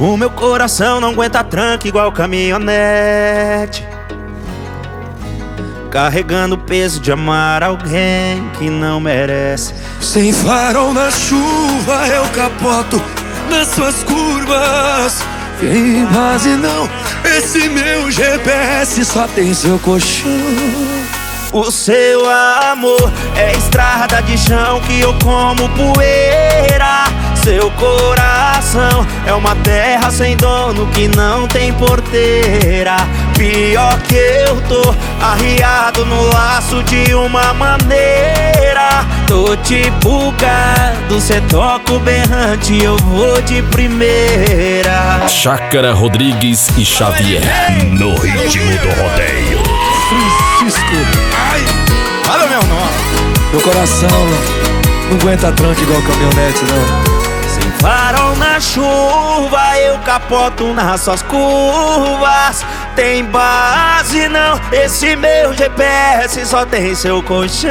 O meu coração não aguenta tranca igual caminhonete, carregando o peso de amar alguém que não merece. Sem farol na chuva eu capoto nas suas curvas. Tem base não, esse meu GPS só tem seu colchão. O seu amor é estrada de chão que eu como poeira. Seu coração é uma terra sem dono que não tem porteira. Pior que eu tô arriado no laço de uma maneira. Tô tipo gado, cê toca o berrante, eu vou de primeira. Chácara Rodrigues e Xavier, no ritmo do rodeio. Francisco, Ai, fala meu nome. meu coração não aguenta tranca igual caminhonete não. Sem farol na chuva eu capoto nas suas curvas. Tem base não, esse meu GPS só tem seu colchão.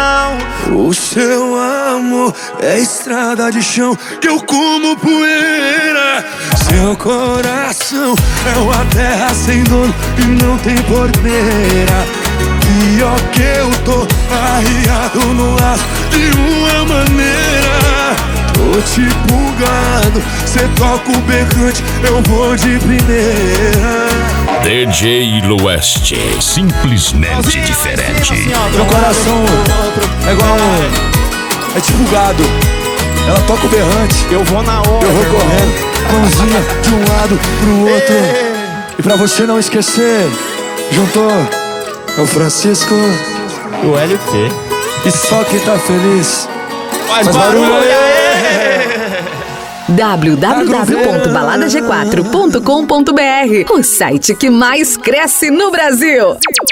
O seu amor é estrada de chão que eu como poeira. Seu coração é uma terra sem dono e não tem porteira. Pior que eu tô arriado no laço de uma maneira. Tô tipo gado, cê toca o berrante, eu vou de primeira. DJ Lueste, simplesmente diferente. Meu coração é igual é tipo gado. Ela toca o berrante, Eu vou na hora, eu vou correndo, mãozinha de um lado pro outro. E pra você não esquecer, juntou é o Francisco O LT. e só quem tá feliz Faz barulho aí. www.baladag4.com.br, o site que mais cresce no Brasil.